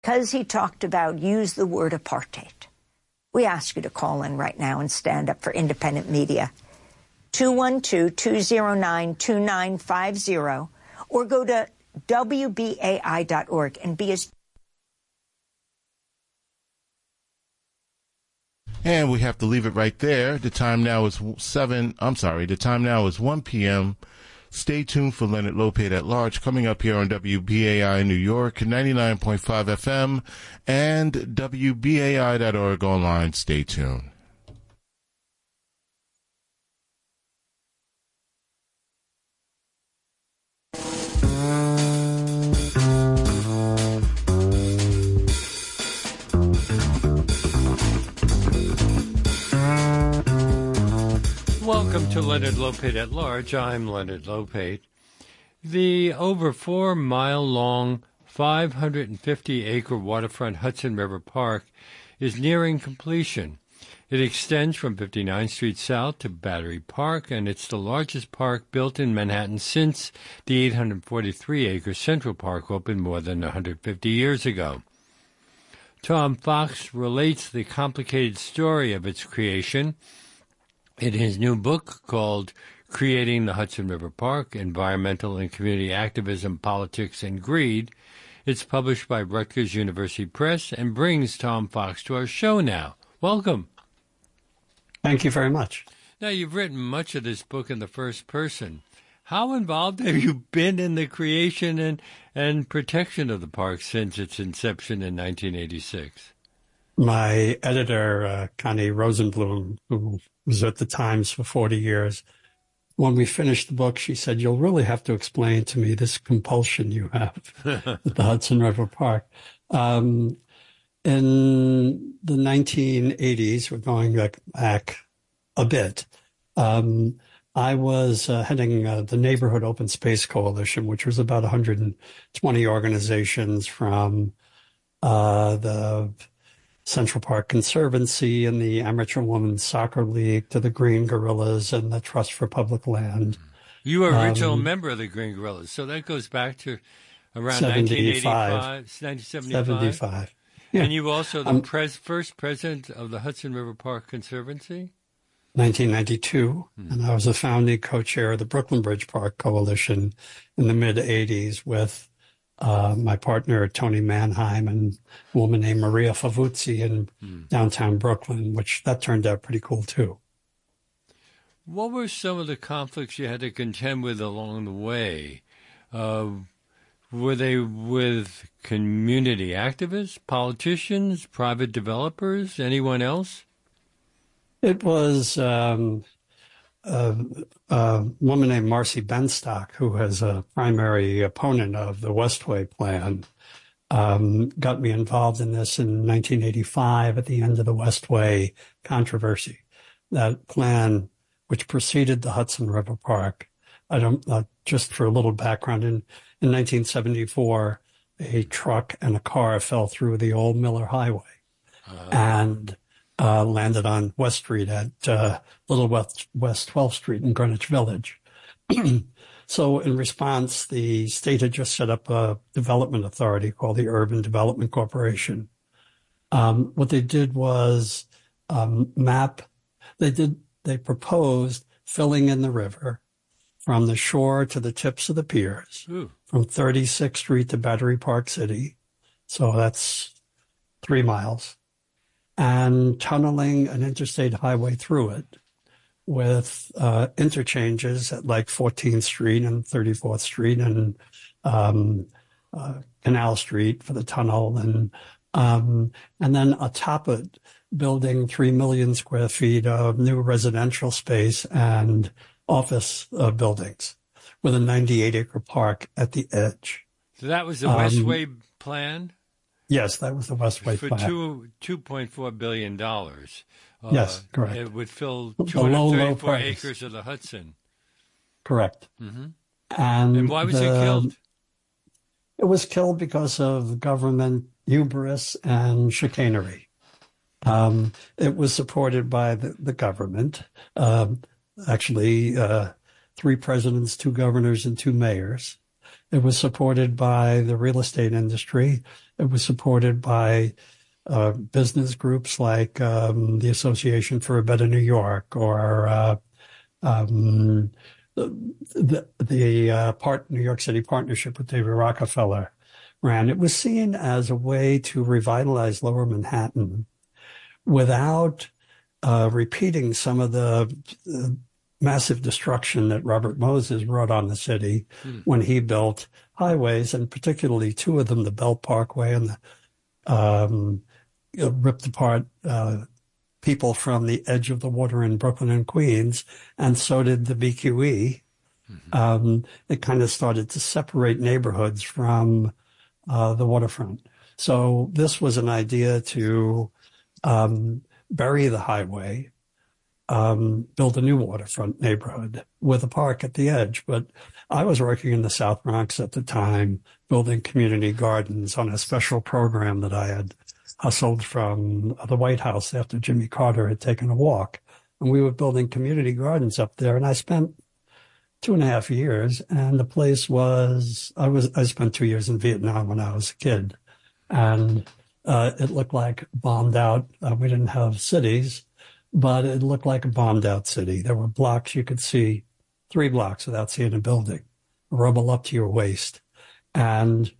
because he talked about use the word apartheid. We ask you to call in right now and stand up for independent media. 212-209-2950 or go to WBAI.org and be as... And we have to leave it right there. The time now is 1 p.m. Stay tuned for Leonard Lopate at Large coming up here on WBAI New York, 99.5 FM, and WBAI.org online. Stay tuned. Welcome to Leonard Lopate at Large. I'm Leonard Lopate. The over 4-mile-long, 550-acre waterfront Hudson River Park is nearing completion. It extends from 59th Street South to Battery Park, and it's the largest park built in Manhattan since the 843-acre Central Park opened more than 150 years ago. Tom Fox relates the complicated story of its creation in his new book called Creating the Hudson River Park, Environmental and Community Activism, Politics, and Greed. It's published by Rutgers University Press and brings Tom Fox to our show now. Welcome. Thank you very much. Now, you've written much of this book in the first person. How involved have you been in the creation and protection of the park since its inception in 1986? My editor, Connie Rosenblum, who was at the Times for 40 years, when we finished the book, she said, "You'll really have to explain to me this compulsion you have at the Hudson River Park." In the 1980s, we're going back a bit, I was heading the Neighborhood Open Space Coalition, which was about 120 organizations from the Central Park Conservancy and the Amateur Women's Soccer League to the Green Guerrillas and the Trust for Public Land. You were an original member of the Green Guerrillas, so that goes back to around 1975. Yeah. And you were also the first president of the Hudson River Park Conservancy? 1992, and I was a founding co-chair of the Brooklyn Bridge Park Coalition in the mid-'80s with my partner, Tony Mannheim, and a woman named Maria Favuzzi in downtown Brooklyn, which that turned out pretty cool, too. What were some of the conflicts you had to contend with along the way? Were they with community activists, politicians, private developers, anyone else? It was a woman named Marcy Benstock, who was a primary opponent of the Westway plan, got me involved in this in 1985 at the end of the Westway controversy. That plan, which preceded the Hudson River Park, just for a little background, in 1974, a truck and a car fell through the old Miller Highway and landed on West Street at Little West 12th Street in Greenwich Village. So in response, the state had just set up a development authority called the Urban Development Corporation. What they did was they proposed filling in the river from the shore to the tips of the piers, from 36th Street to Battery Park City. So that's 3 miles. And tunneling an interstate highway through it with interchanges at like 14th Street and 34th Street and Canal Street for the tunnel. And then atop it, building 3 million square feet of new residential space and office buildings with a 98-acre park at the edge. So that was the Westway plan? Yes, that was the Westway plan. For $2.4 billion. Yes, correct. It would fill 234 acres of the Hudson. Correct. Mm-hmm. And why was it killed? It was killed because of government hubris and chicanery. It was supported by the government. Actually, 3 presidents, 2 governors, and 2 mayors. It was supported by the real estate industry. It was supported by business groups like the Association for a Better New York, or the New York City Partnership with David Rockefeller ran. It was seen as a way to revitalize Lower Manhattan without repeating some of the massive destruction that Robert Moses wrought on the city when he built highways, and particularly two of them, the Belt Parkway and the ripped apart people from the edge of the water in Brooklyn and Queens, and so did the BQE. It kind of started to separate neighborhoods from the waterfront. So this was an idea to bury the highway, build a new waterfront neighborhood with a park at the edge. But I was working in the South Bronx at the time, building community gardens on a special program that I had hustled from the White House after Jimmy Carter had taken a walk. And we were building community gardens up there. And I spent 2.5 years, and the place was, I spent 2 years in Vietnam when I was a kid. And it looked like bombed out. We didn't have cities, but it looked like a bombed out city. There were blocks you could see 3 blocks without seeing a building, rubble up to your waist. And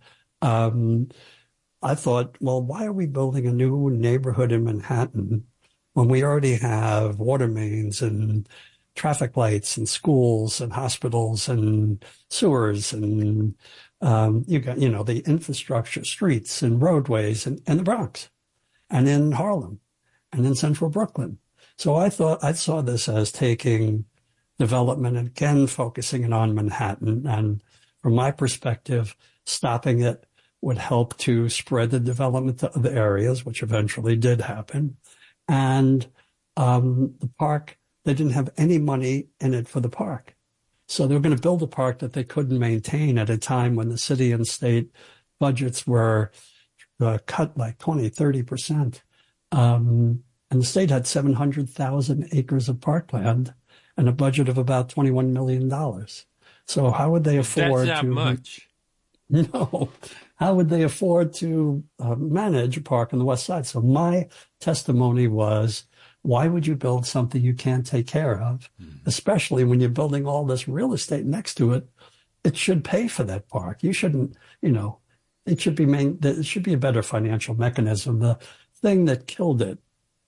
I thought, well, why are we building a new neighborhood in Manhattan when we already have water mains and traffic lights and schools and hospitals and sewers, and you got, the infrastructure, streets and roadways in the Bronx and in Harlem and in central Brooklyn. So I saw this as taking development and again focusing it on Manhattan, and from my perspective, stopping it would help to spread the development to other areas, which eventually did happen. And the park, they didn't have any money in it for the park. So they were going to build a park that they couldn't maintain at a time when the city and state budgets were cut like 20, 30%. And the state had 700,000 acres of parkland and a budget of about $21 million. So how would they afford That's not much. No. How would they afford to manage a park on the West Side? So my testimony was, why would you build something you can't take care of, especially when you're building all this real estate next to it? It should pay for that park. You shouldn't, it should be a better financial mechanism. The thing that killed it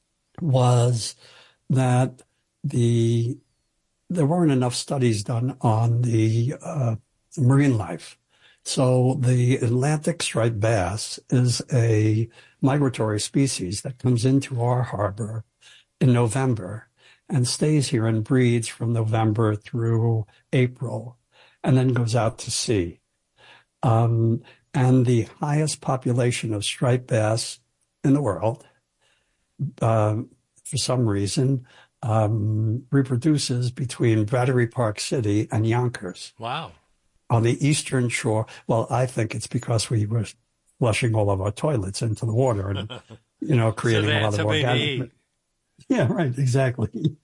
was that there weren't enough studies done on the marine life. So the Atlantic striped bass is a migratory species that comes into our harbor in November and stays here and breeds from November through April and then goes out to sea. And the highest population of striped bass in the world, for some reason, reproduces between Battery Park City and Yonkers. Wow. On the eastern shore. Well, I think it's because we were flushing all of our toilets into the water and, creating a lot of organic. Yeah, right. Exactly.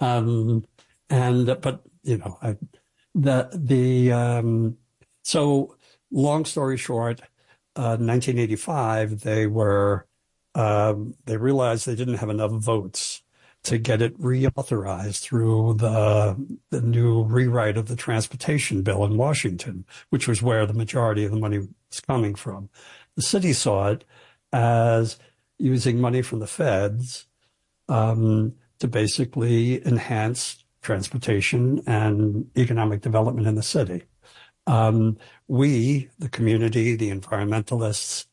So long story short, 1985, they realized they didn't have enough votes to get it reauthorized through the new rewrite of the transportation bill in Washington, which was where the majority of the money was coming from. The city saw it as using money from the feds to basically enhance transportation and economic development in the city. We, the community, the environmentalists,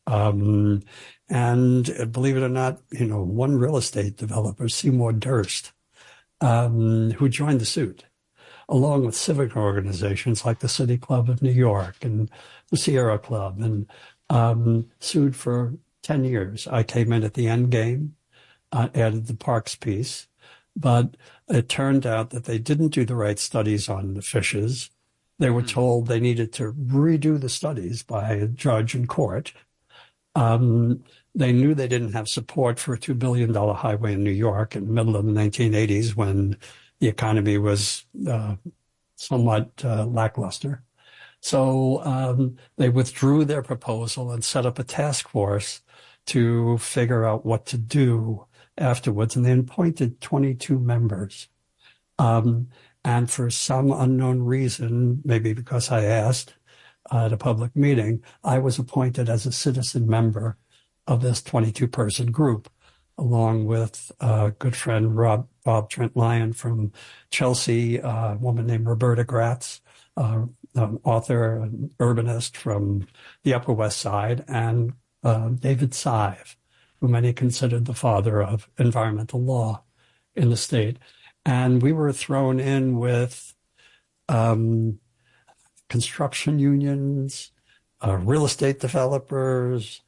and believe it or not, one real estate developer, Seymour Durst, who joined the suit, along with civic organizations like the City Club of New York and the Sierra Club, and sued for 10 years. I came in at the end game, added the parks piece, but it turned out that they didn't do the right studies on the fishes. They were told they needed to redo the studies by a judge in court. They knew they didn't have support for a $2 billion highway in New York in the middle of the 1980s when the economy was somewhat lackluster. So they withdrew their proposal and set up a task force to figure out what to do afterwards. And they appointed 22 members. And for some unknown reason, maybe because I asked at a public meeting, I was appointed as a citizen member of this 22-person group, along with a good friend, Bob Trent Lyon from Chelsea, a woman named Roberta Gratz, an author, an urbanist from the Upper West Side, and David Sive, who many considered the father of environmental law in the state. And we were thrown in with construction unions, real estate developers,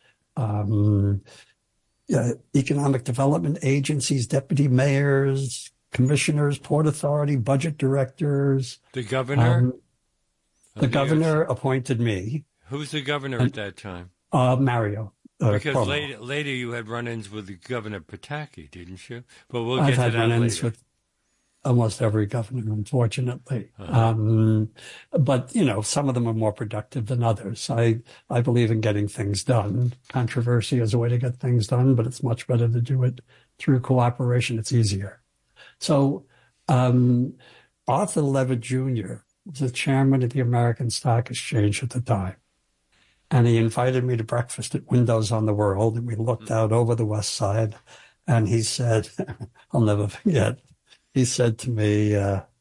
economic development agencies, deputy mayors, commissioners, Port Authority, budget directors. The governor? The governor appointed me. Who's the governor at that time? Mario. Because later you had run-ins with Governor Pataki, didn't you? But we'll get I've to had that run-ins later. with almost every governor, unfortunately. But, some of them are more productive than others. I believe in getting things done. Controversy is a way to get things done, but it's much better to do it through cooperation. It's easier. So Arthur Levitt Jr. was the chairman of the American Stock Exchange at the time. And he invited me to breakfast at Windows on the World, and we looked out over the West Side, and he said, I'll never forget, he said to me,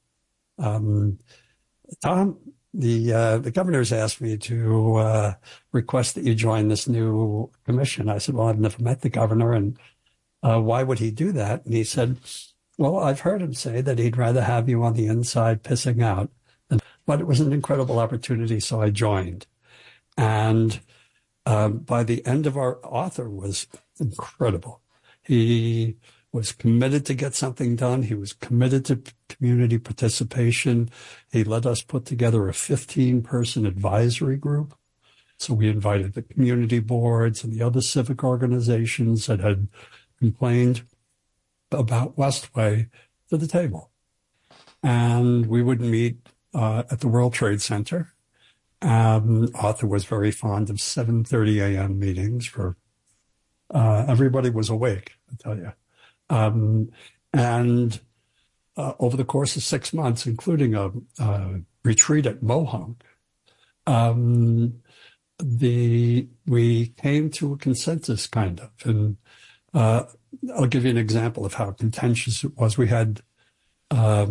Tom, the governor's asked me to request that you join this new commission. I said, well, I've never met the governor, and why would he do that? And he said, well, I've heard him say that he'd rather have you on the inside pissing out. But it was an incredible opportunity, so I joined. And by the end of Arthur was incredible. He was committed to get something done. He was committed to community participation. He let us put together a 15-person advisory group. So we invited the community boards and the other civic organizations that had complained about Westway to the table. And we would meet at the World Trade Center. Arthur was very fond of 7:30 a.m. meetings for everybody was awake, I tell you. And over the course of 6 months, including a retreat at Mohonk, we came to a consensus, kind of. And I'll give you an example of how contentious it was. We had a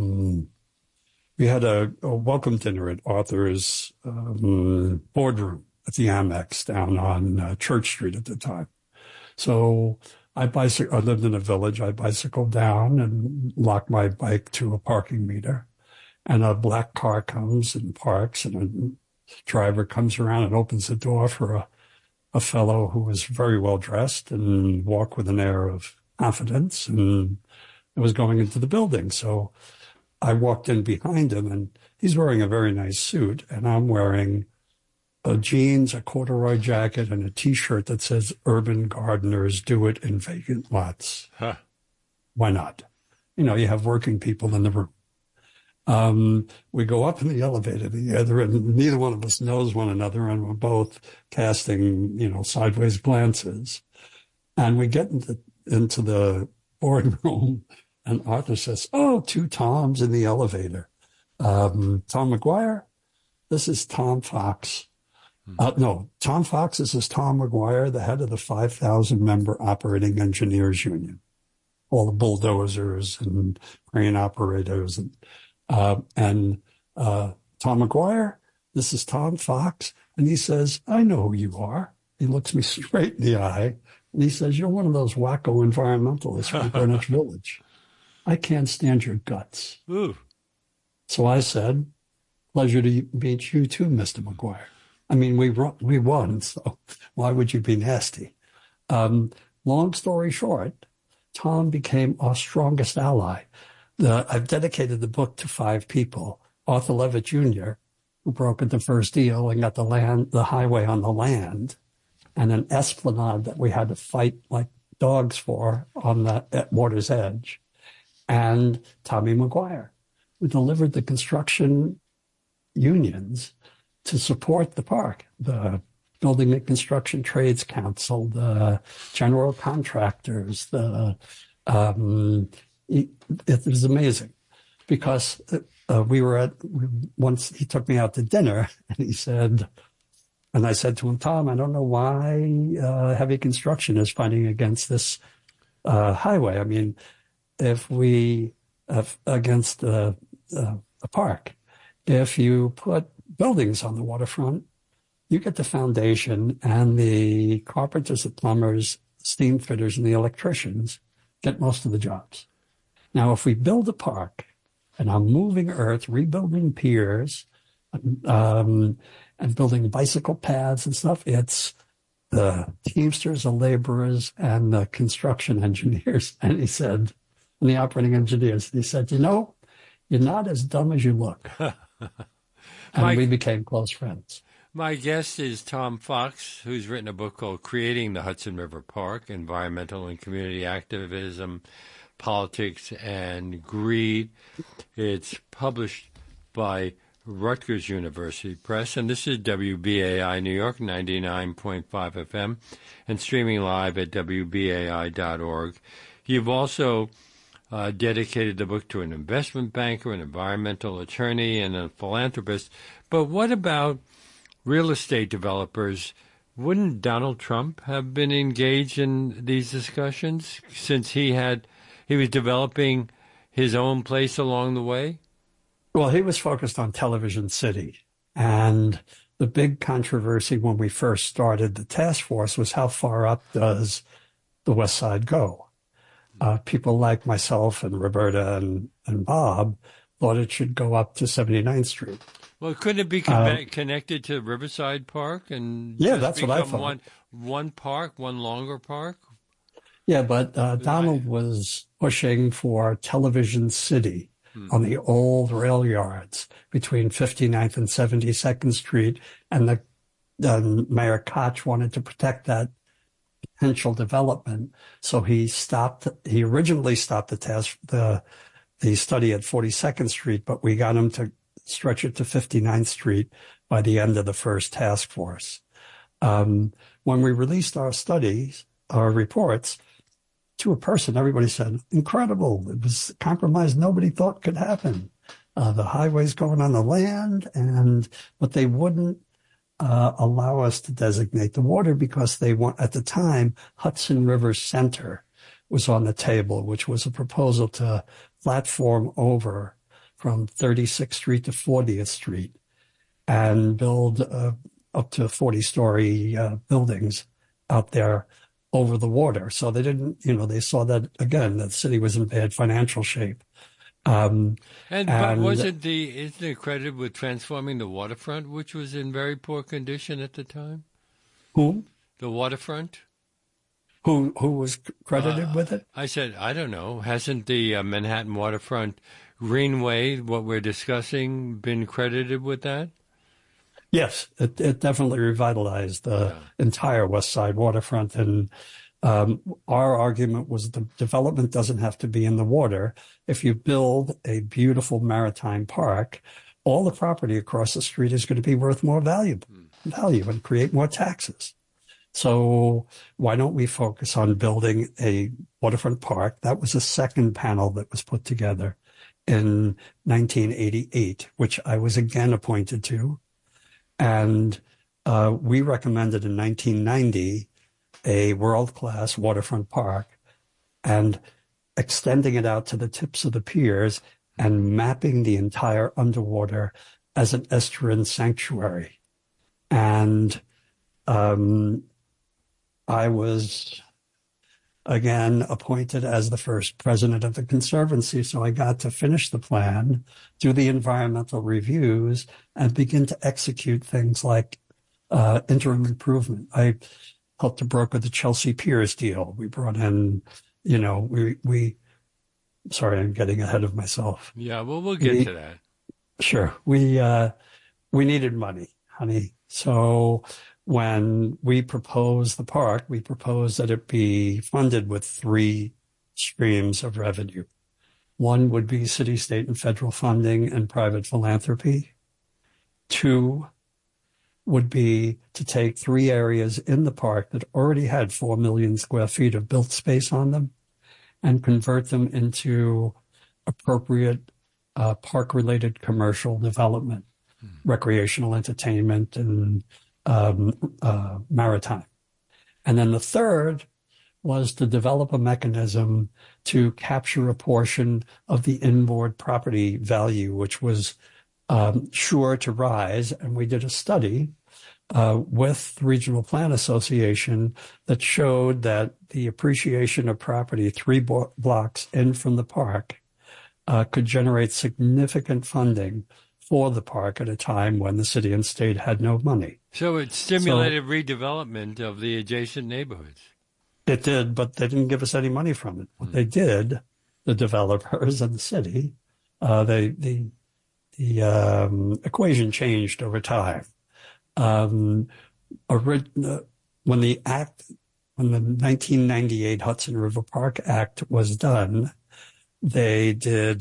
welcome dinner at Arthur's boardroom at the Amex down on Church Street at the time. So I lived in a village. I bicycled down and locked my bike to a parking meter. And a black car comes and parks, and a driver comes around and opens the door for a fellow who was very well dressed and walked with an air of confidence, and was going into the building. So I walked in behind him, and he's wearing a very nice suit, and I'm wearing jeans, a corduroy jacket, and a T-shirt that says "Urban Gardeners Do It in Vacant Lots." Huh. Why not? You have working people in the room. We go up in the elevator together, and neither one of us knows one another, and we're both casting, sideways glances. And we get into the boardroom, and Arthur says, "Oh, 2 Toms in the elevator. Tom McGuire, this is Tom Fox." No, Tom Fox, this is Tom McGuire, the head of the 5,000-member Operating Engineers Union. All the bulldozers and crane operators. And Tom McGuire, this is Tom Fox. And he says, "I know who you are." He looks me straight in the eye, and he says, "You're one of those wacko environmentalists from Greenwich Village. I can't stand your guts." Ooh. So I said, "Pleasure to meet you too, Mr. McGuire." I mean, we won, so why would you be nasty? Long story short, Tom became our strongest ally. I've dedicated the book to 5 people. Arthur Levitt Jr., who brokered the first deal and got the highway on the land, and an esplanade that we had to fight like dogs for at Water's Edge, and Tommy McGuire, who delivered the construction unions to support the park. The Building and Construction Trades Council, the general contractors, it was amazing because once he took me out to dinner and he said, and I said to him, Tom, I don't know why heavy construction is fighting against this highway. I mean, against a park, if you put buildings on the waterfront, you get the foundation, and the carpenters, the plumbers, steam fitters, and the electricians get most of the jobs. Now, if we build a park and I'm moving earth, rebuilding piers, and building bicycle paths and stuff, it's the teamsters, the laborers, and the construction engineers. And he said, and the operating engineers, he said, you're not as dumb as you look. And we became close friends. My guest is Tom Fox, who's written a book called Creating the Hudson River Park, Environmental and Community Activism, Politics, and Greed. It's published by Rutgers University Press, and this is WBAI New York, 99.5 FM, and streaming live at WBAI.org. You've also dedicated the book to an investment banker, an environmental attorney, and a philanthropist. But what about real estate developers? Wouldn't Donald Trump have been engaged in these discussions since he was developing his own place along the way? Well, he was focused on Television City. And the big controversy when we first started the task force was how far up does the West Side go? People like myself and Roberta and Bob thought it should go up to 79th Street. Well, couldn't it be connected to Riverside Park and that's what I thought. One park, one longer park? Yeah, but Donald was pushing for Television City on the old rail yards between 59th and 72nd Street, and Mayor Koch wanted to protect that potential development, so he originally stopped the study at 42nd Street, but we got him to stretch it to 59th Street by the end of the first task force. When we released our reports, to a person, everybody said, incredible. It was a compromise nobody thought could happen. The highway's going on the land, but they wouldn't allow us to designate the water because at the time, Hudson River Center was on the table, which was a proposal to platform over from 36th Street to 40th Street and build up to 40-story buildings out there over the water. So they didn't, they saw that, again, the city was in bad financial shape. But isn't it credited with transforming the waterfront, which was in very poor condition at the time? Who? The waterfront. Who was credited with it? I said, I don't know. Hasn't the Manhattan waterfront Greenway, what we're discussing, been credited with that? Yes, it definitely revitalized the entire West Side waterfront. And our argument was the development doesn't have to be in the water. If you build a beautiful maritime park, all the property across the street is going to be worth more value and create more taxes. So why don't we focus on building a waterfront park? That was the second panel that was put together in 1988, which I was again appointed to. And we recommended in 1990 a world-class waterfront park and extending it out to the tips of the piers and mapping the entire underwater as an estuarine sanctuary. And I was, again, appointed as the first president of the Conservancy, so I got to finish the plan, do the environmental reviews, and begin to execute things like interim improvement. I helped to broker the Chelsea Piers deal. We brought in, sorry, I'm getting ahead of myself. Yeah, well, we'll get to that. Sure. We needed money, honey. So when we proposed the park, we proposed that it be funded with 3 streams of revenue. One would be city, state, and federal funding and private philanthropy. 2 would be to take 3 areas in the park that already had 4 million square feet of built space on them and convert them into appropriate park-related commercial development, recreational entertainment, and maritime. And then the third was to develop a mechanism to capture a portion of the inboard property value, which was sure to rise. And we did a study with the Regional Plan Association that showed that the appreciation of property 3 blocks in from the park could generate significant funding for the park at a time when the city and state had no money. So it stimulated redevelopment of the adjacent neighborhoods. It did, but they didn't give us any money from it. What they did, the developers and the city, the equation changed over time. When the 1998 Hudson River Park Act was done, they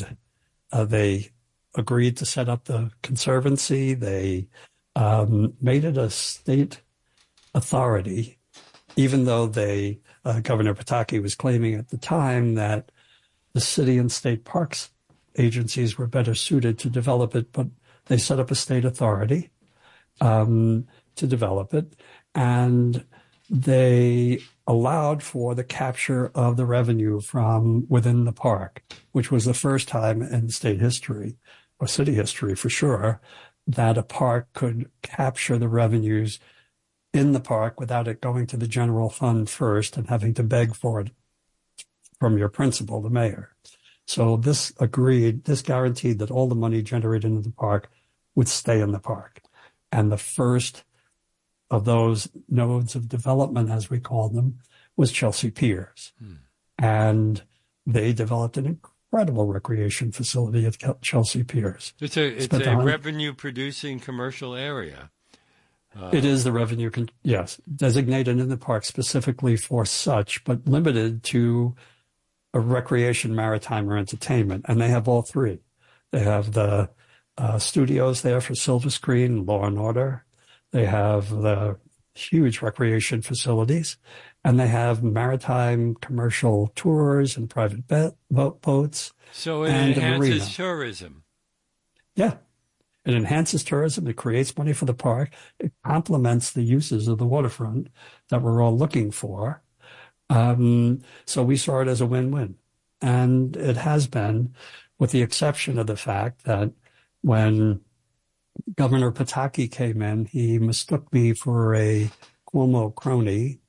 agreed to set up the conservancy. They made it a state authority, even though Governor Pataki was claiming at the time that the city and state parks agencies were better suited to develop it, but they set up a state authority to develop it, and they allowed for the capture of the revenue from within the park, which was the first time in state history, or city history for sure, that a park could capture the revenues in the park without it going to the general fund first and having to beg for it from your principal, the mayor. So this guaranteed that all the money generated in the park would stay in the park. And the first of those nodes of development, as we call them, was Chelsea Piers. And they developed an incredible recreation facility at Chelsea Piers. It's a revenue-producing commercial area. It is the revenue, designated in the park specifically for such, but limited to a recreation, maritime, or entertainment. And they have all 3. They have the studios there for Silver Screen, Law and Order. They have the huge recreation facilities, and they have maritime commercial tours and private boats. So it enhances tourism. Yeah. It enhances tourism. It creates money for the park. It complements the uses of the waterfront that we're all looking for. So we saw it as a win-win. And it has been, with the exception of the fact that when Governor Pataki came in, he mistook me for a Cuomo crony.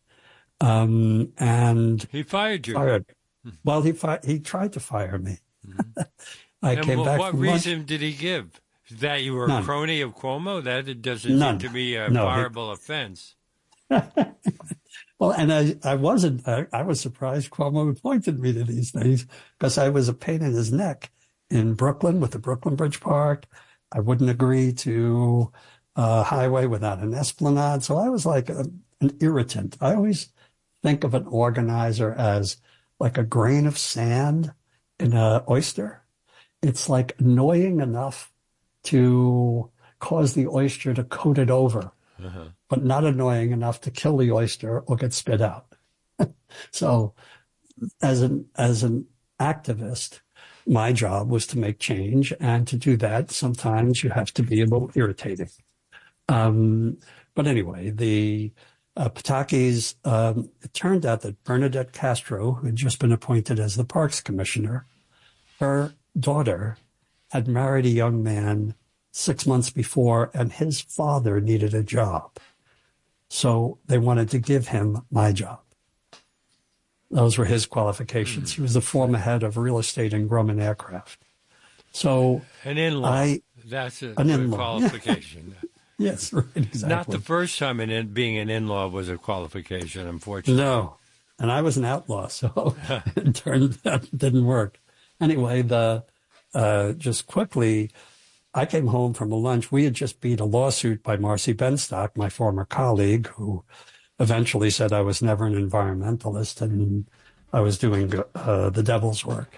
And he fired you. Well, he tried to fire me. What reason did he give? That you were a crony of Cuomo? That doesn't seem to be a fireable offense. Well, and I wasn't. I was surprised Cuomo appointed me to these things because I was a pain in his neck in Brooklyn with the Brooklyn Bridge Park. I wouldn't agree to a highway without an esplanade. So I was like an irritant. I always think of an organizer as like a grain of sand in an oyster. It's like annoying enough to cause the oyster to coat it over, but not annoying enough to kill the oyster or get spit out. So as an activist, my job was to make change, and to do that, sometimes you have to be a little irritating. But anyway, the Patakis, it turned out that Bernadette Castro, who had just been appointed as the Parks Commissioner, her daughter had married a young man 6 months before, and his father needed a job. So they wanted to give him my job. Those were his qualifications. He was the former head of real estate in Grumman Aircraft. So an in-law. That's a good qualification. Yes, right, exactly. Not the first time being an in-law was a qualification, unfortunately. No, and I was an outlaw, so it turned out it didn't work. Anyway, just quickly, I came home from a lunch. We had just beat a lawsuit by Marcy Benstock, my former colleague, who eventually said I was never an environmentalist and I was doing the devil's work.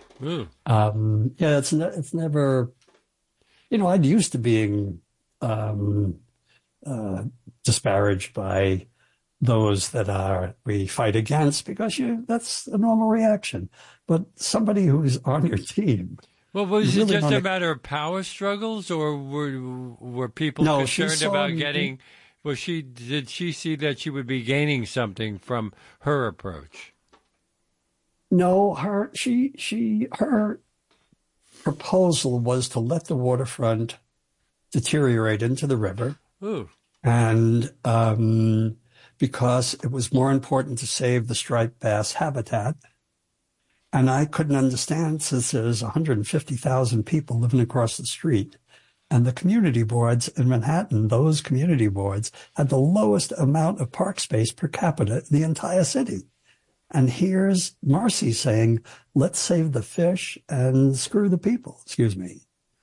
It's never, I'd used to being disparaged by those that we fight against, because that's a normal reaction. But somebody who's on your team. Well, was it just a matter of power struggles, or were people concerned about getting? Did she see that she would be gaining something from her approach? No, her proposal was to let the waterfront deteriorate into the river. Ooh. And because it was more important to save the striped bass habitat. And I couldn't understand, since there's 150,000 people living across the street, and the community boards in Manhattan, those community boards had the lowest amount of park space per capita in the entire city. And here's Marcy saying, let's save the fish and screw the people, excuse me.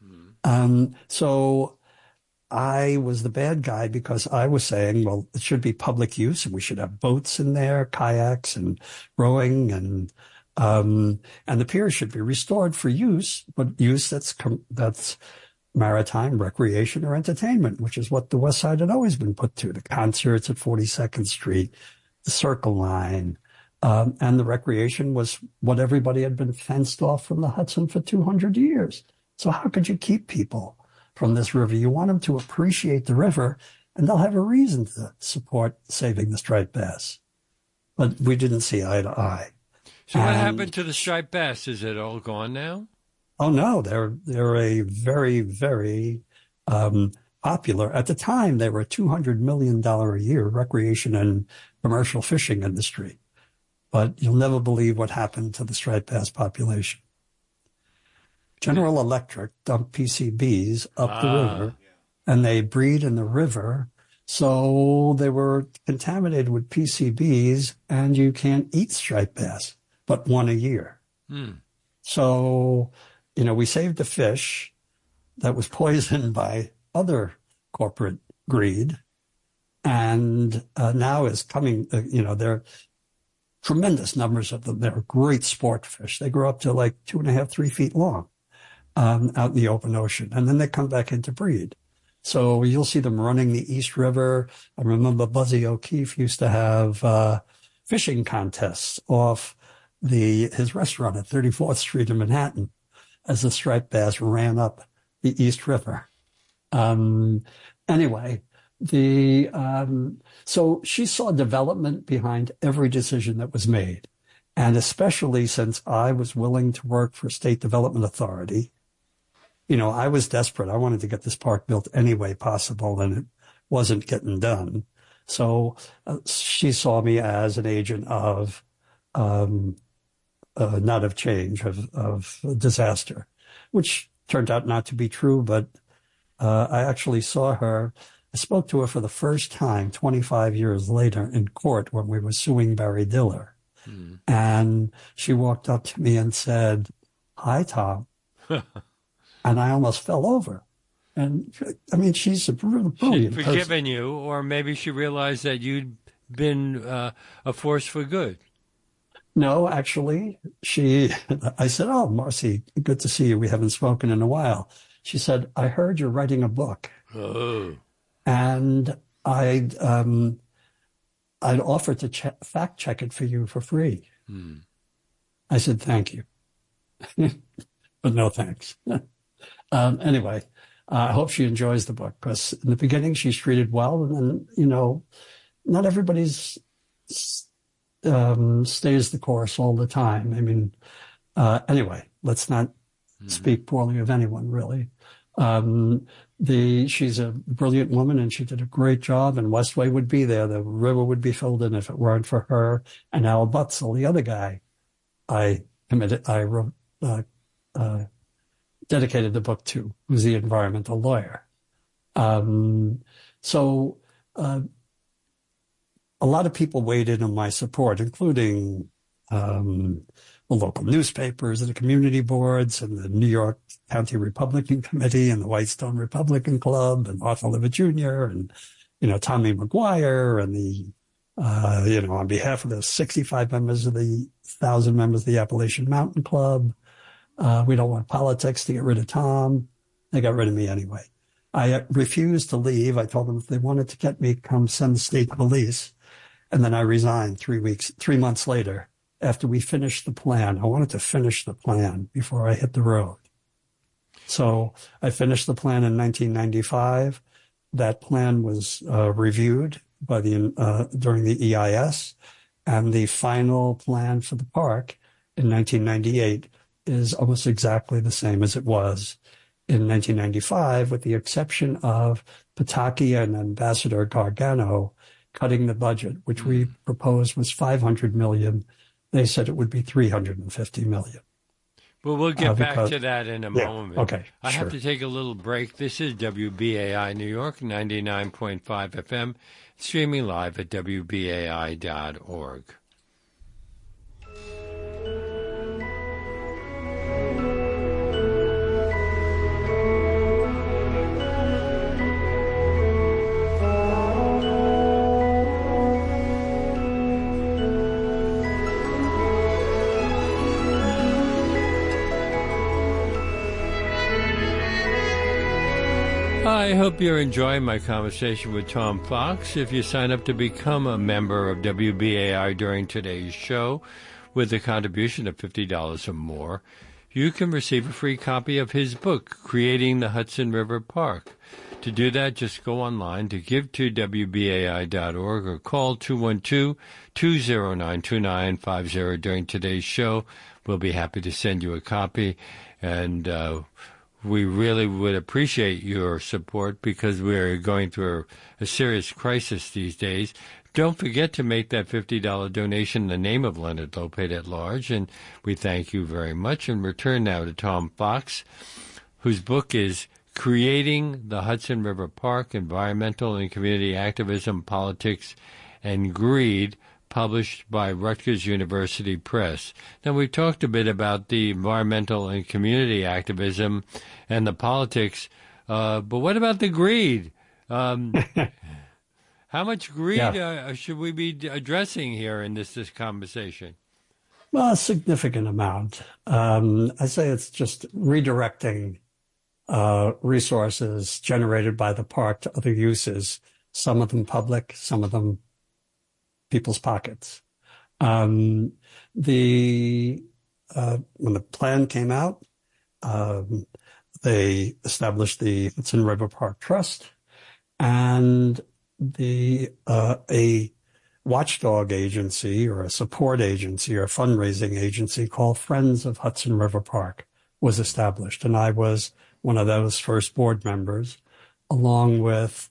So I was the bad guy, because I was saying, well, it should be public use, and we should have boats in there, kayaks and rowing, and the pier should be restored for use, but use that's maritime, recreation, or entertainment, which is what the West Side had always been put to. The concerts at 42nd Street, the Circle Line, and the recreation was what everybody had been fenced off from the Hudson for 200 years. So how could you keep people from this river? You want them to appreciate the river, and they'll have a reason to support saving the striped bass. But we didn't see eye to eye. So what happened to the striped bass? Is it all gone now? Oh no, they're a very, very popular. At the time, they were a $200 million a year recreation and commercial fishing industry. But you'll never believe what happened to the striped bass population. General Electric dumped PCBs up the river, and they breed in the river. So they were contaminated with PCBs, and you can't eat striped bass, but one a year. So, we saved a fish that was poisoned by other corporate greed, and now is coming, they're tremendous numbers of them. They're great sport fish. They grow up to like 2.5, 3 feet long out in the open ocean, and then they come back into breed. So you'll see them running the East River. I remember Buzzy O'Keefe used to have fishing contests off his restaurant at 34th Street in Manhattan as the striped bass ran up the East River. Anyway, so she saw development behind every decision that was made. And especially since I was willing to work for State Development Authority, I was desperate. I wanted to get this park built any way possible, and it wasn't getting done. So she saw me as an agent of, not of change, of disaster, which turned out not to be true. But I actually saw her. I spoke to her for the first time 25 years later in court when we were suing Barry Diller. And she walked up to me and said, "Hi, Tom." And I almost fell over. And I mean, she's a brilliant She'd forgiven you, or maybe she realized that you'd been a force for good. No, actually, I said, "Oh, Marcy, good to see you. We haven't spoken in a while." She said, "I heard you're writing a book." Oh. And I'd offered to fact check it for you for free. I said, "Thank you." But no thanks. Anyway, I hope she enjoys the book, because in the beginning she's treated well, and then, not everybody's stays the course all the time. I mean, anyway, let's not speak poorly of anyone, really. She's a brilliant woman, and she did a great job, and Westway would be there. The river would be filled in if it weren't for her. And Al Butzel, the other guy I wrote, dedicated the book to, who's the environmental lawyer. So a lot of people weighed in on my support, including the local newspapers and the community boards and the New York County Republican Committee and the Whitestone Republican Club and Arthur Levitt Jr. and, Tommy McGuire and on behalf of the 65 members of the 1,000 members of the Appalachian Mountain Club. We don't want politics to get rid of Tom. They got rid of me anyway. I refused to leave. I told them if they wanted to get me, come send the state police. And then I resigned 3 months later after we finished the plan. I wanted to finish the plan before I hit the road. So I finished the plan in 1995. That plan was reviewed by during the EIS, and the final plan for the park in 1998 is almost exactly the same as it was in 1995, with the exception of Pataki and Ambassador Gargano cutting the budget, which we proposed was $500 million. They said it would be $350 million. Well, we'll get back to that in a moment. Okay, I have to take a little break. This is WBAI New York, 99.5 FM, streaming live at WBAI.org. I hope you're enjoying my conversation with Tom Fox. If you sign up to become a member of WBAI during today's show with a contribution of $50 or more, you can receive a free copy of his book, Creating the Hudson River Park. To do that, just go online to give2wbai.org or call 212-209-2950 during today's show. We'll be happy to send you a copy, and we really would appreciate your support because we're going through a serious crisis these days. Don't forget to make that $50 donation in the name of Leonard Lopate at Large, and we thank you very much. And return now to Tom Fox, whose book is Creating the Hudson River Park, Environmental and Community Activism, Politics, and Greed, published by Rutgers University Press. Now, we've talked a bit about the environmental and community activism and the politics, but what about the greed? How much greed should we be addressing here in this conversation? Well, a significant amount. I say it's just redirecting resources generated by the park to other uses, some of them public, some of them people's pockets. When the plan came out, they established the Hudson River Park Trust, and a watchdog agency or a support agency or a fundraising agency called Friends of Hudson River Park was established. And I was one of those first board members, along with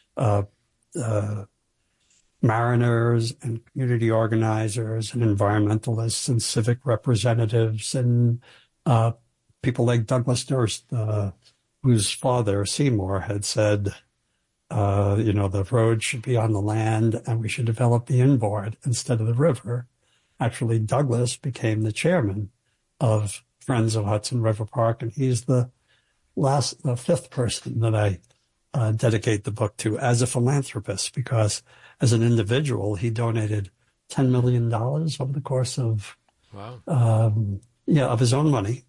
mariners and community organizers and environmentalists and civic representatives and people like Douglas Durst, whose father, Seymour, had said, the road should be on the land and we should develop the inboard instead of the river. Actually, Douglas became the chairman of Friends of Hudson River Park, and he's the fifth person that I dedicate the book to as a philanthropist, because as an individual, he donated $10 million over the course of, of his own money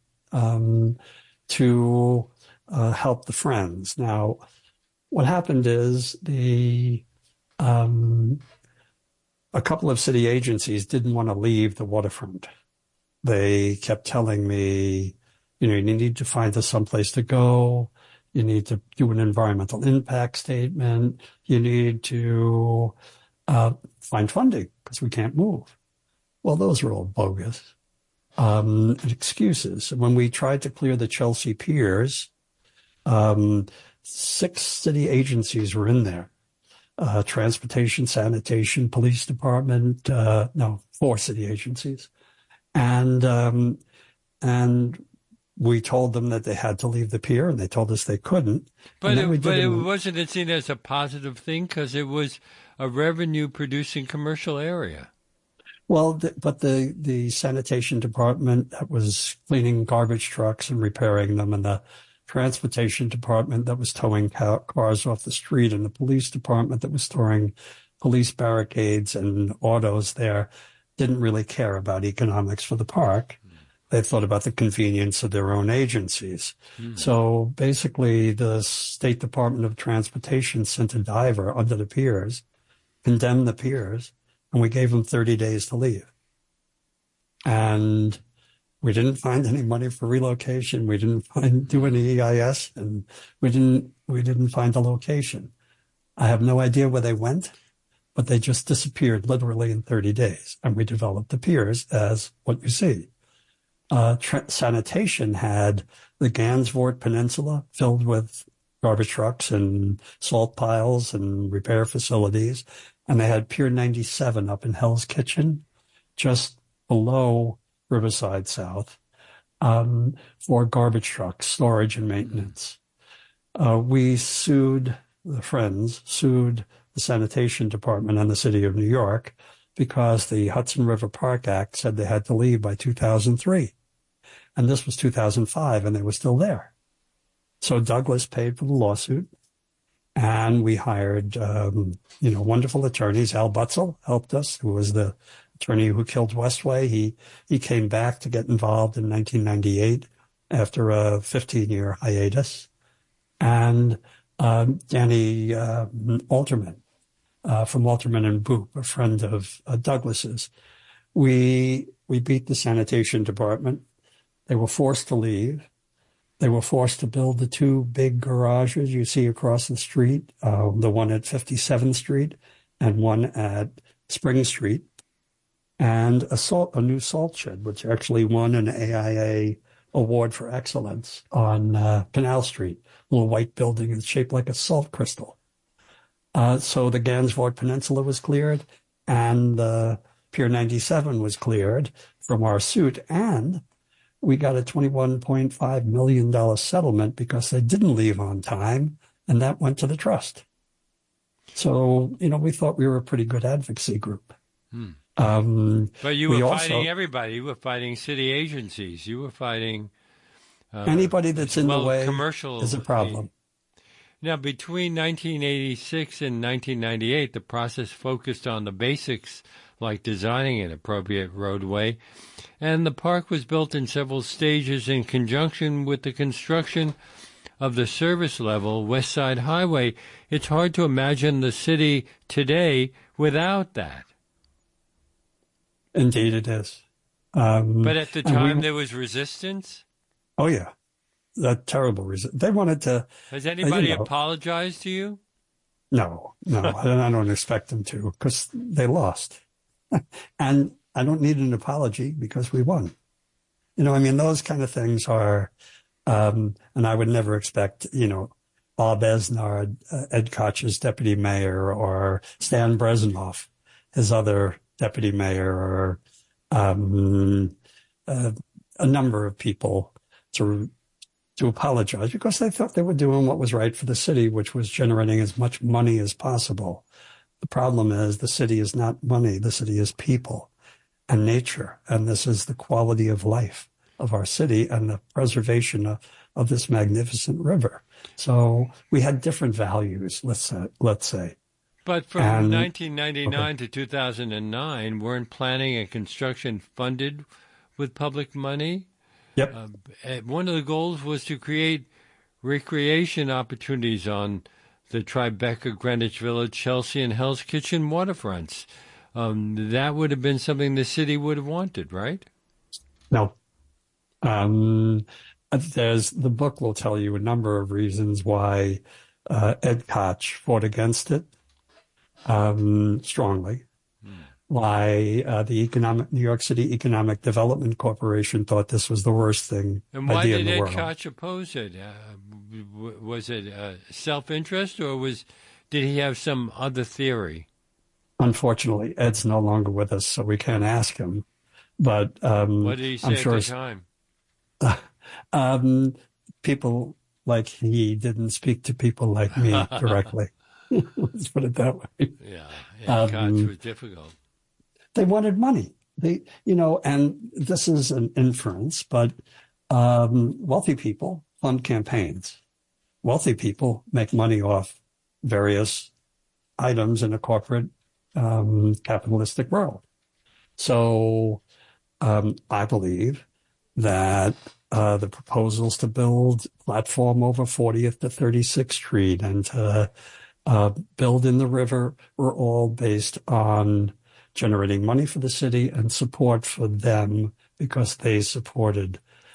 to help the Friends. Now, what happened is a couple of city agencies didn't want to leave the waterfront. They kept telling me, you need to find us someplace to go. You need to do an environmental impact statement. You need to find funding because we can't move. Well, those were all bogus excuses. When we tried to clear the Chelsea piers, 6 city agencies were in there. Transportation, sanitation, police department, 4 city agencies. And we told them that they had to leave the pier, and they told us they couldn't. But wasn't it seen as a positive thing because it was a revenue-producing commercial area? Well, but the sanitation department that was cleaning garbage trucks and repairing them, and the transportation department that was towing cars off the street, and the police department that was storing police barricades and autos there didn't really care about economics for the park. They thought about the convenience of their own agencies. So basically, the State Department of Transportation sent a diver under the piers, condemned the piers, and we gave them 30 days to leave. And we didn't find any money for relocation. We didn't do any EIS, and we didn't find a location. I have no idea where they went, but they just disappeared literally in 30 days. And we developed the piers as what you see. Sanitation had the Gansevoort Peninsula filled with garbage trucks and salt piles and repair facilities. And they had Pier 97 up in Hell's Kitchen, just below Riverside South, for garbage trucks, storage and maintenance. We sued the Sanitation Department and the City of New York because the Hudson River Park Act said they had to leave by 2003. And this was 2005, and they were still there. So Douglas paid for the lawsuit, and we hired, wonderful attorneys. Al Butzel helped us, who was the attorney who killed Westway. He came back to get involved in 1998 after a 15-year hiatus. And Danny Alterman from Alterman and Boop, a friend of Douglas's. We beat the Sanitation Department. They were forced to leave. They were forced to build the two big garages you see across the street, the one at 57th Street and one at Spring Street, and a new salt shed, which actually won an AIA Award for Excellence on Canal Street, a little white building that's shaped like a salt crystal. So the Gansevoort Peninsula was cleared, and Pier 97 was cleared from our suit, and we got a $21.5 million settlement because they didn't leave on time, and that went to the trust. So, we thought we were a pretty good advocacy group. But you were fighting everybody. You were fighting city agencies. You were fighting... anybody that's in the way commercial is a problem. Now, between 1986 and 1998, the process focused on the basics, like designing an appropriate roadway, and the park was built in several stages in conjunction with the construction of the service-level West Side Highway. It's hard to imagine the city today without that. Indeed it is. But at the time, there was resistance? Oh, yeah. That terrible resistance. They wanted to... Has anybody apologized to you? No. I don't expect them to, because they lost. And I don't need an apology because we won. Those kind of things are, and I would never expect, Bob Esnard, Ed Koch's deputy mayor, or Stan Brezhnev, his other deputy mayor, or a number of people to apologize because they thought they were doing what was right for the city, which was generating as much money as possible. The problem is the city is not money. The city is people and nature. And this is the quality of life of our city and the preservation of this magnificent river. So we had different values, let's say. But from 1999 to 2009, weren't planning and construction funded with public money? Yep. One of the goals was to create recreation opportunities on the Tribeca, Greenwich Village, Chelsea, and Hell's Kitchen waterfronts. That would have been something the city would have wanted, right? No. The book will tell you a number of reasons why Ed Koch fought against it strongly. Why the New York City Economic Development Corporation thought this was the worst idea in the world. And why did Ed Koch oppose it? Was it self-interest, or did he have some other theory? Unfortunately, Ed's no longer with us, so we can't ask him. But what did he say at the time? People like he didn't speak to people like me directly. Let's put it that way. Yeah, Koch was difficult. They wanted money. And this is an inference, but wealthy people fund campaigns. Wealthy people make money off various items in a corporate capitalistic world. So I believe that the proposals to build platform over 40th to 36th Street and to build in the river were all based on generating money for the city and support for them because they supported,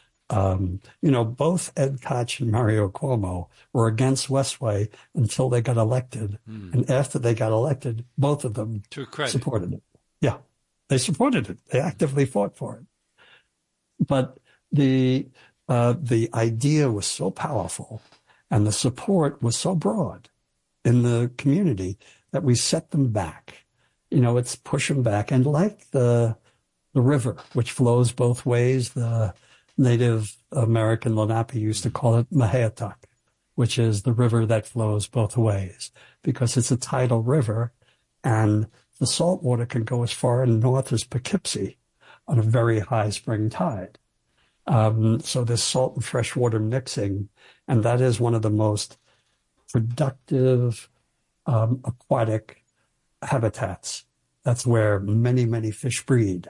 both Ed Koch and Mario Cuomo were against Westway until they got elected. And after they got elected, both of them supported it. Yeah, they supported it. They actively fought for it. But the idea was so powerful and the support was so broad in the community that we set them back. It's push them back. And like the river, which flows both ways, the Native American Lenape used to call it Maheatuk, which is the river that flows both ways, because it's a tidal river and the salt water can go as far north as Poughkeepsie on a very high spring tide. So there's salt and fresh water mixing, and that is one of the most productive aquatic habitats. That's where many, many fish breed.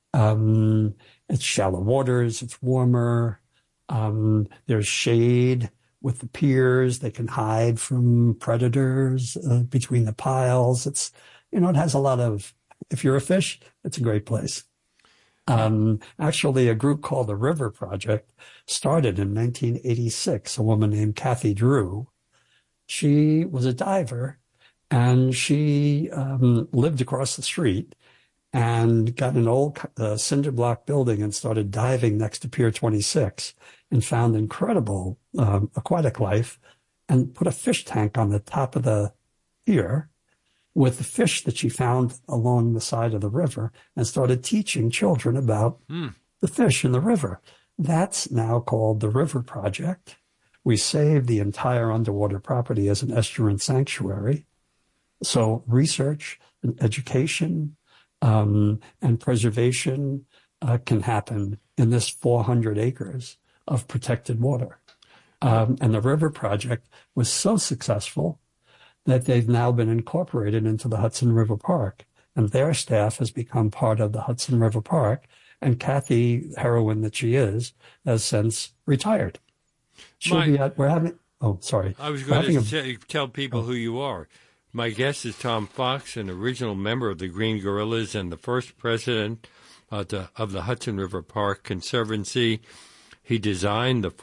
It's shallow waters, it's warmer, there's shade with the piers, they can hide from predators between the piles. It has a lot of, if you're a fish, it's a great place. Actually, a group called the River Project started in 1986. A woman named Kathy Drew. She was a diver, and she lived across the street and got an old cinder block building and started diving next to Pier 26 and found incredible aquatic life and put a fish tank on the top of the pier with the fish that she found along the side of the river and started teaching children about the fish in the river. That's now called the River Project. We saved the entire underwater property as an estuarine sanctuary. So research and education and preservation can happen in this 400 acres of protected water. And the River Project was so successful that they've now been incorporated into the Hudson River Park, and their staff has become part of the Hudson River Park. And Kathy, heroine that she is, has since retired. We're having. Oh, sorry. I was going to tell people who you are. My guest is Tom Fox, an original member of the Green Guerrillas and the first president of the Hudson River Park Conservancy. He designed the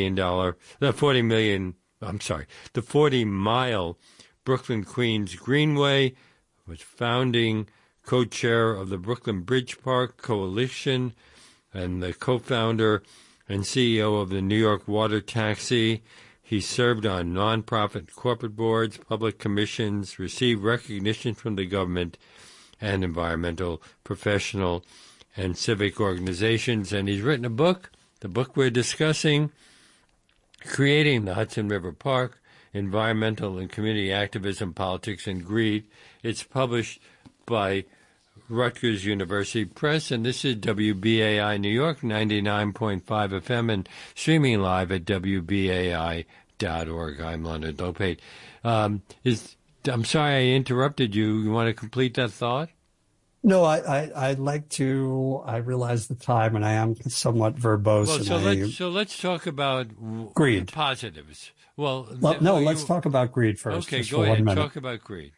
40-mile Brooklyn-Queens Greenway, was founding co-chair of the Brooklyn Bridge Park Coalition, and the co-founder and CEO of the New York Water Taxi. He served on nonprofit corporate boards, public commissions, received recognition from the government and environmental, professional, and civic organizations. And he's written a book, the book we're discussing, Creating the Hudson River Park, Environmental and Community Activism, Politics, and Greed. It's published by Rutgers University Press, and this is WBAI New York, 99.5 FM, and streaming live at WBAI.org. I'm Leonard Lopate. I'm sorry I interrupted you. You want to complete that thought? No, I'd like to. I realize the time, and I am somewhat verbose. Well, so let's talk about greed. Positives. Let's talk about greed first. Okay, go ahead. Talk about greed.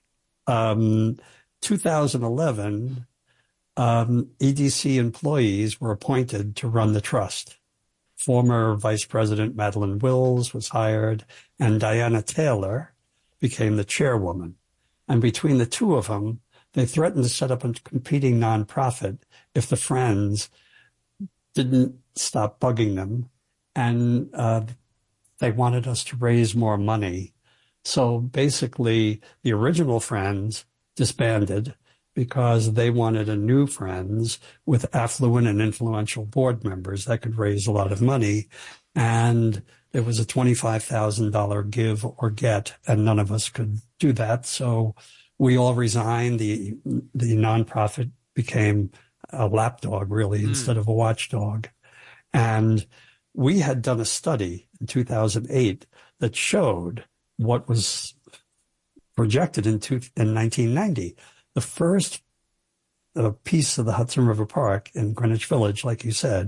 2011, EDC employees were appointed to run the trust. Former Vice President Madeline Wills was hired, and Diana Taylor became the chairwoman. And between the two of them, they threatened to set up a competing nonprofit if the Friends didn't stop bugging them. And they wanted us to raise more money. So basically, the original Friends disbanded because they wanted a new Friends with affluent and influential board members that could raise a lot of money. And there was a $25,000 give or get, and none of us could do that. So we all resigned. The nonprofit became a lapdog, really, instead of a watchdog. And we had done a study in 2008 that showed what was projected in 1990. The first piece of the Hudson River Park in Greenwich Village, like you said,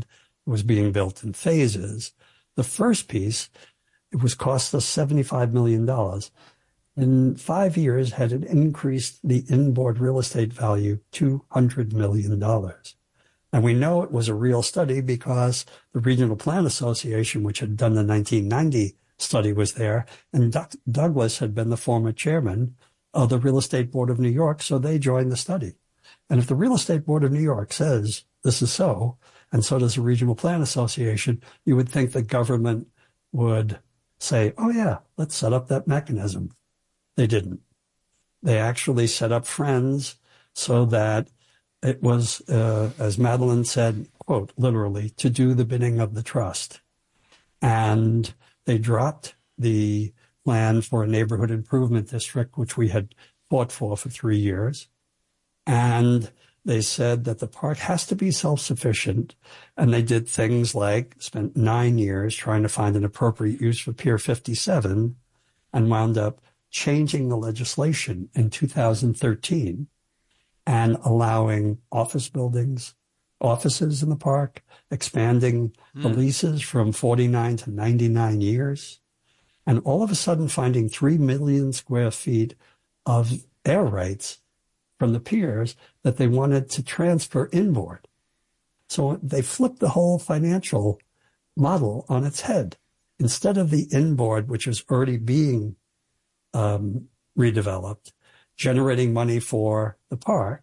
It was being built in phases. The first piece, it was cost us $75 million. In 5 years, had it increased the inboard real estate value $200 million. And we know it was a real study because the Regional Plan Association, which had done the 1990 study, was there, and Douglas had been the former chairman of the Real Estate Board of New York, so they joined the study. And if the Real Estate Board of New York says this is so, and so does the Regional Plan Association, you would think the government would say, oh yeah, let's set up that mechanism. They didn't. They actually set up Friends so that it was, as Madeline said, quote, literally, to do the bidding of the trust. And they dropped the plan for a neighborhood improvement district, which we had fought for 3 years. And they said that the park has to be self-sufficient. And they did things like spent 9 years trying to find an appropriate use for Pier 57 and wound up changing the legislation in 2013 and allowing offices in the park, expanding the leases from 49 to 99 years, and all of a sudden finding 3 million square feet of air rights from the piers that they wanted to transfer inboard. So they flipped the whole financial model on its head. Instead of the inboard, which was already being redeveloped, generating money for the park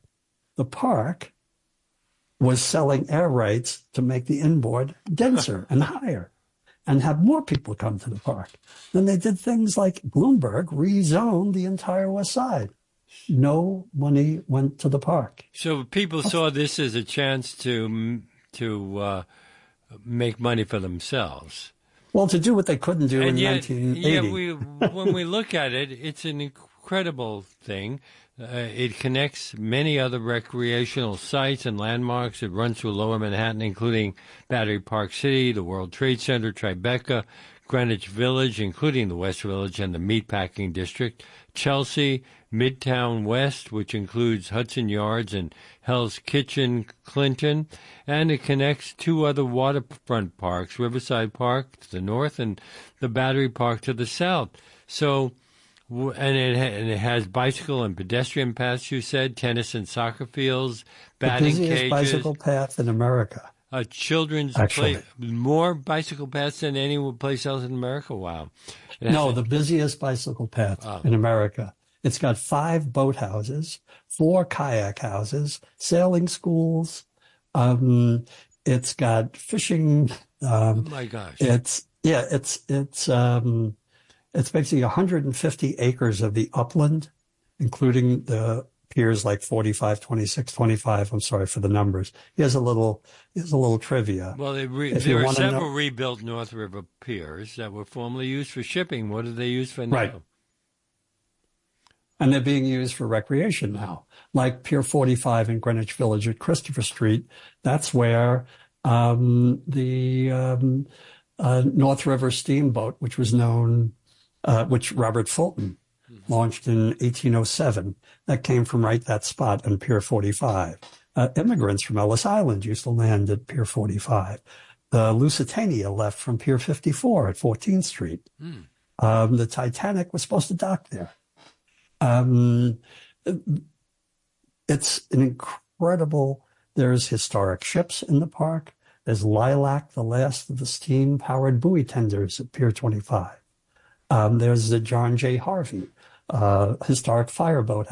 was selling air rights to make the inboard denser and higher and have more people come to the park. Then they did things like Bloomberg rezoned the entire west side. No money went to the park. So people saw this as a chance to make money for themselves. Well, to do what they couldn't do in 1980. Yeah, when we look at it, it's an incredible thing. It connects many other recreational sites and landmarks. It runs through Lower Manhattan, including Battery Park City, the World Trade Center, Tribeca, Greenwich Village, including the West Village and the Meatpacking District, Chelsea, Midtown West, which includes Hudson Yards and Hell's Kitchen, Clinton, and it connects 2 other waterfront parks, Riverside Park to the north and the Battery Park to the south. So, and it has bicycle and pedestrian paths, you said, tennis and soccer fields, batting cages. The busiest bicycle path in America. Children's play, more bicycle paths than any place else in America. Wow. No, the busiest bicycle path in America. It's got 5 boathouses, 4 kayak houses, sailing schools. It's got fishing. Oh my gosh. It's basically 150 acres of the upland, including the piers like 45, 26, 25. I'm sorry for the numbers. Here's a little trivia. Well, there are several rebuilt North River piers that were formerly used for shipping. What do they use for now? Right. And they're being used for recreation now, like Pier 45 in Greenwich Village at Christopher Street. That's where the North River Steamboat, which was known, which Robert Fulton launched in 1807, that came from right that spot on Pier 45. Immigrants from Ellis Island used to land at Pier 45. The Lusitania left from Pier 54 at 14th Street. The Titanic was supposed to dock there. It's an incredible, there's historic ships in the park. There's Lilac, the last of the steam-powered buoy tenders at Pier 25. There's the John J. Harvey, historic fireboat,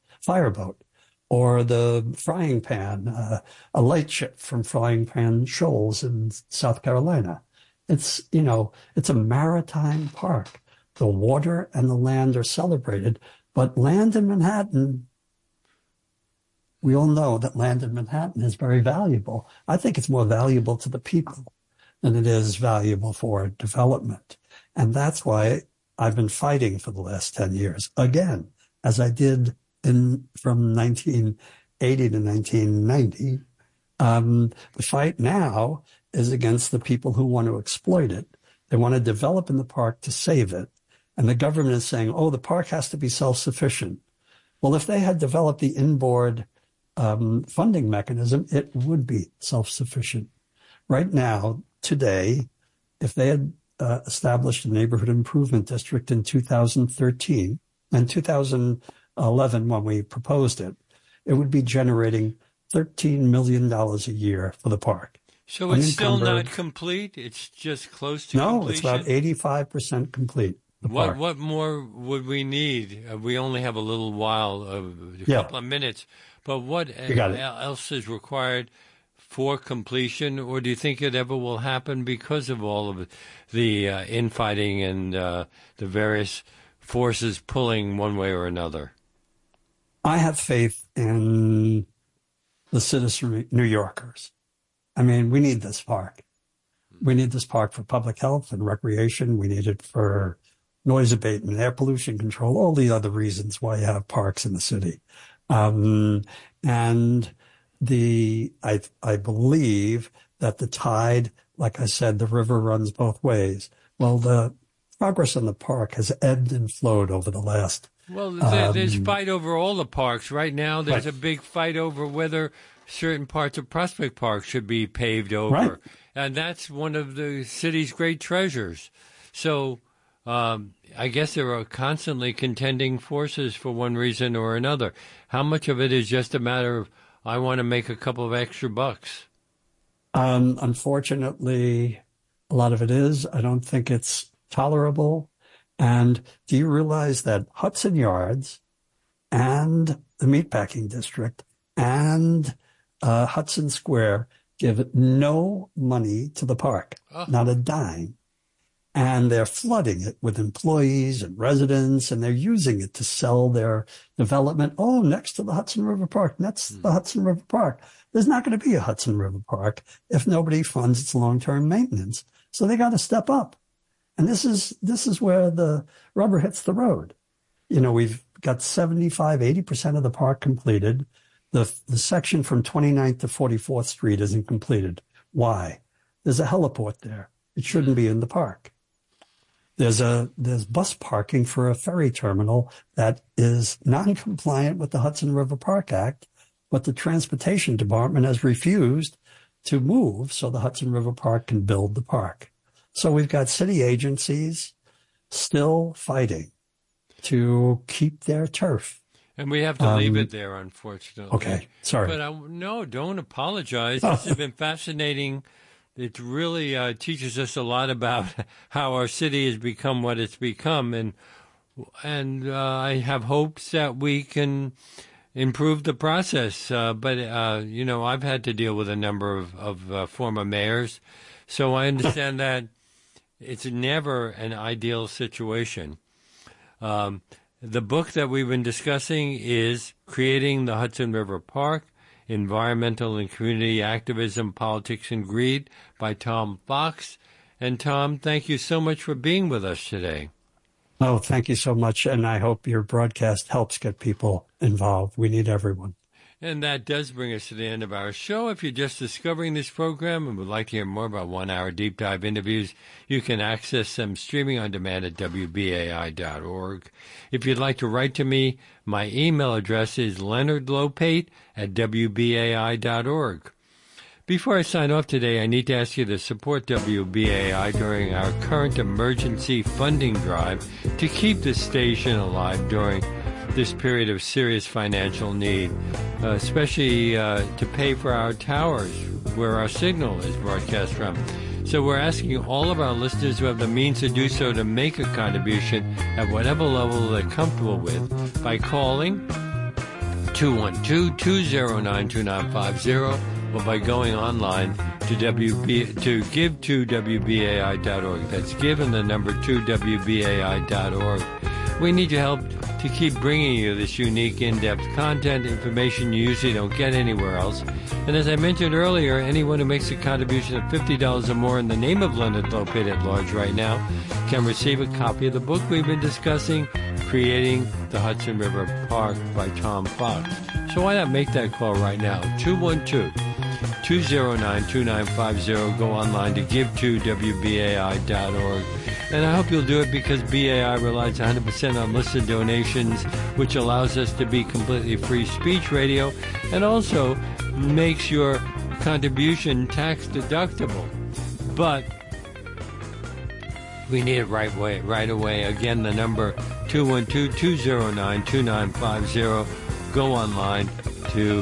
or the Frying Pan, a lightship from Frying Pan Shoals in South Carolina. It's a maritime park. The water and the land are celebrated. But land in Manhattan, we all know that land in Manhattan is very valuable. I think it's more valuable to the people than it is valuable for development. And that's why I've been fighting for the last 10 years, again, as I did from 1980 to 1990. The fight now is against the people who want to exploit it. They want to develop in the park to save it. And the government is saying, oh, the park has to be self-sufficient. Well, if they had developed the inboard funding mechanism, it would be self-sufficient. Right now, today, if they had established a neighborhood improvement district in 2013 and 2011 when we proposed it, it would be generating $13 million a year for the park. So it's still not complete? It's just close to completion? No, it's about 85% complete. What more would we need? We only have a little while, a couple of minutes. But what else is required for completion? Or do you think it ever will happen because of all of the infighting and the various forces pulling one way or another? I have faith in the citizen New Yorkers. I mean, we need this park. We need this park for public health and recreation. We need it for noise abatement, air pollution control, all the other reasons why you have parks in the city. And I believe that the tide, like I said, the river runs both ways. Well, the progress in the park has ebbed and flowed over the last. Well, there's fight over all the parks. Right now, there's a big fight over whether certain parts of Prospect Park should be paved over. Right. And that's one of the city's great treasures. So I guess there are constantly contending forces for one reason or another. How much of it is just a matter of, I want to make a couple of extra bucks? Unfortunately, a lot of it is. I don't think it's tolerable. And do you realize that Hudson Yards and the Meatpacking District and Hudson Square give no money to the park, not a dime. And they're flooding it with employees and residents, and they're using it to sell their development. Oh, next to the Hudson River Park. That's the Hudson River Park. There's not going to be a Hudson River Park if nobody funds its long-term maintenance. So they got to step up. And this is where the rubber hits the road. You know, we've got 75, 80% of the park completed. The section from 29th to 44th Street isn't completed. Why? There's a heliport there. It shouldn't be in the park. There's bus parking for a ferry terminal that is non-compliant with the Hudson River Park Act, but the Transportation Department has refused to move so the Hudson River Park can build the park. So we've got city agencies still fighting to keep their turf. And we have to leave it there, unfortunately. Okay, sorry. But no, don't apologize. This has been fascinating. It really teaches us a lot about how our city has become what it's become. And I have hopes that we can improve the process. But I've had to deal with a number of former mayors. So I understand that it's never an ideal situation. The book that we've been discussing is Creating the Hudson River Park, Environmental and Community Activism, Politics, and Greed by Tom Fox. And Tom, thank you so much for being with us today. Oh, thank you so much. And I hope your broadcast helps get people involved. We need everyone. And that does bring us to the end of our show. If you're just discovering this program and would like to hear more about 1 hour deep dive interviews, you can access them streaming on demand at WBAI.org. If you'd like to write to me, my email address is leonardlopate@WBAI.org. Before I sign off today, I need to ask you to support WBAI during our current emergency funding drive to keep this station alive during this period of serious financial need, especially to pay for our towers where our signal is broadcast from. So we're asking all of our listeners who have the means to do so to make a contribution at whatever level they're comfortable with by calling 212-209-2950 or by going online to give2WBAI.org. That's give and the number 2WBAI.org. We need your help to keep bringing you this unique, in-depth content, information you usually don't get anywhere else. And as I mentioned earlier, anyone who makes a contribution of $50 or more in the name of Leonard Lopate at Large right now can receive a copy of the book we've been discussing, Creating the Hudson River Park by Tom Fox. So why not make that call right now? 212-209-2950. Go online to give2WBAI.org. And I hope you'll do it because BAI relies 100% on listener donations, which allows us to be completely free speech radio and also makes your contribution tax deductible. But we need it right away. Again, the number 212-209-2950. Go online to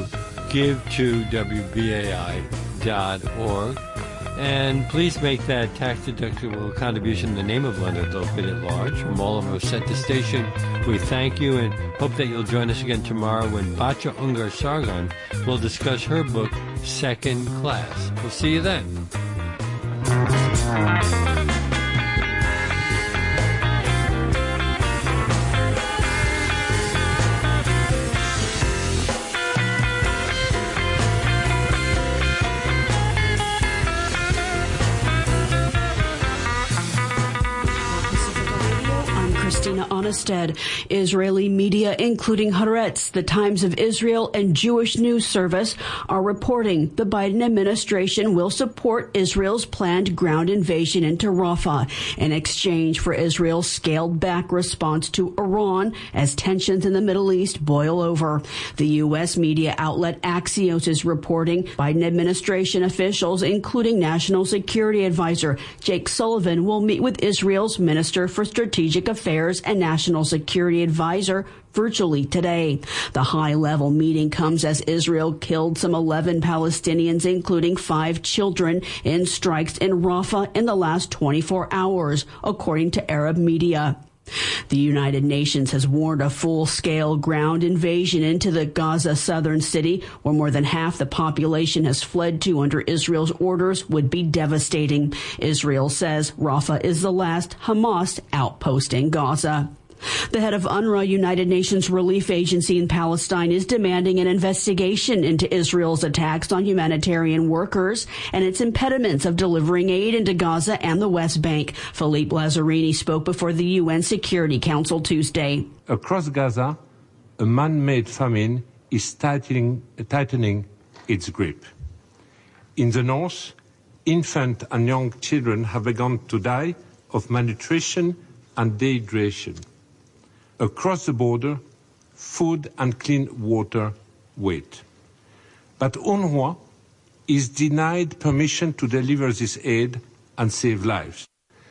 give2wbai.org. And please make that tax-deductible contribution in the name of Leonard Lopate at Large. From all of us at the station, we thank you and hope that you'll join us again tomorrow when Batya Ungar Sargon will discuss her book, Second Class. We'll see you then. Onnested. Israeli media, including Haaretz, the Times of Israel, and Jewish News Service, are reporting the Biden administration will support Israel's planned ground invasion into Rafah in exchange for Israel's scaled-back response to Iran as tensions in the Middle East boil over. The U.S. media outlet Axios is reporting Biden administration officials, including National Security Advisor Jake Sullivan, will meet with Israel's Minister for Strategic Affairs and National Security Advisor virtually today. The high-level meeting comes as Israel killed some 11 Palestinians, including 5 children, in strikes in Rafah in the last 24 hours, according to Arab media. The United Nations has warned a full-scale ground invasion into the Gaza southern city, where more than half the population has fled to under Israel's orders, would be devastating. Israel says Rafah is the last Hamas outpost in Gaza. The head of UNRWA, United Nations Relief Agency in Palestine, is demanding an investigation into Israel's attacks on humanitarian workers and its impediments of delivering aid into Gaza and the West Bank. Philippe Lazzarini spoke before the UN Security Council Tuesday. Across Gaza, a man-made famine is tightening its grip. In the north, infant and young children have begun to die of malnutrition and dehydration. Across the border, food and clean water wait. But UNRWA is denied permission to deliver this aid and save lives.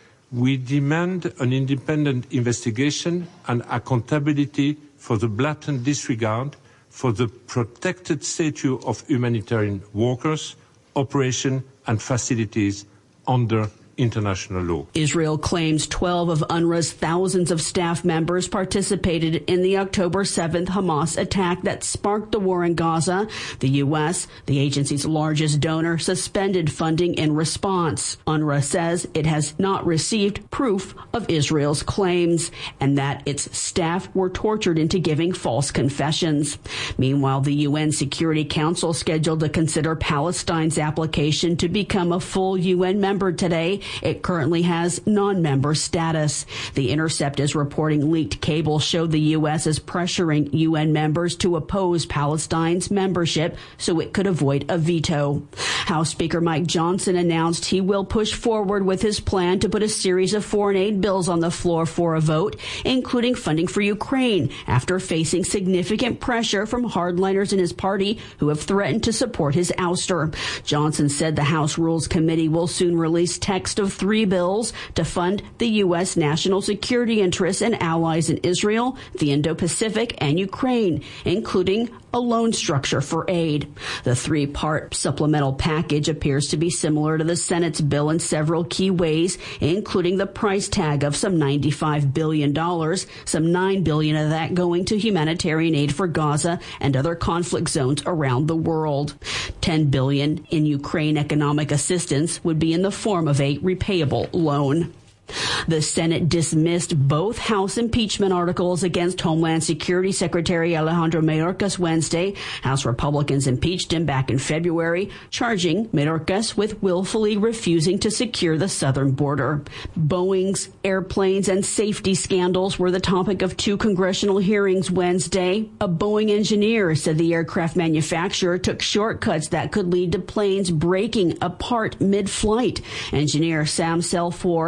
We demand an independent investigation and accountability for the blatant disregard for the protected status of humanitarian workers, operation and facilities under international law. Israel claims 12 of UNRWA's thousands of staff members participated in the October 7th Hamas attack that sparked the war in Gaza. The U.S., the agency's largest donor, suspended funding in response. UNRWA says it has not received proof of Israel's claims and that its staff were tortured into giving false confessions. Meanwhile, the UN Security Council scheduled to consider Palestine's application to become a full UN member today. It currently has non-member status. The Intercept is reporting leaked cables showed the U.S. is pressuring UN members to oppose Palestine's membership so it could avoid a veto. House Speaker Mike Johnson announced he will push forward with his plan to put a series of foreign aid bills on the floor for a vote, including funding for Ukraine, after facing significant pressure from hardliners in his party who have threatened to support his ouster. Johnson said the House Rules Committee will soon release text of 3 bills to fund the U.S. national security interests and allies in Israel, the Indo-Pacific, and Ukraine, including a loan structure for aid. The 3-part supplemental package appears to be similar to the Senate's bill in several key ways, including the price tag of some $95 billion, some $9 billion of that going to humanitarian aid for Gaza and other conflict zones around the world. $10 billion in Ukraine economic assistance would be in the form of a repayable loan. The Senate dismissed both House impeachment articles against Homeland Security Secretary Alejandro Mayorkas Wednesday. House Republicans impeached him back in February, charging Mayorkas with willfully refusing to secure the southern border. Boeing's airplanes and safety scandals were the topic of 2 congressional hearings Wednesday. A Boeing engineer said the aircraft manufacturer took shortcuts that could lead to planes breaking apart mid-flight. Engineer Sam Selfor testified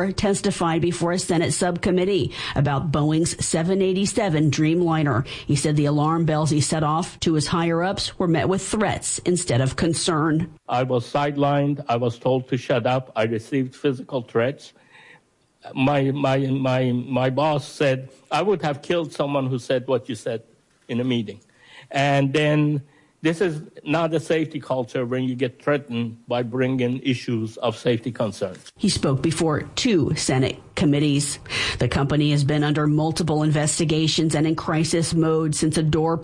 testified before a Senate subcommittee about Boeing's 787 Dreamliner. He said the alarm bells he set off to his higher-ups were met with threats instead of concern. I was sidelined. I was told to shut up. I received physical threats. My boss said, I would have killed someone who said what you said in a meeting. And then this is not a safety culture when you get threatened by bringing issues of safety concerns. He spoke before 2 Senate committees. The company has been under multiple investigations and in crisis mode since a door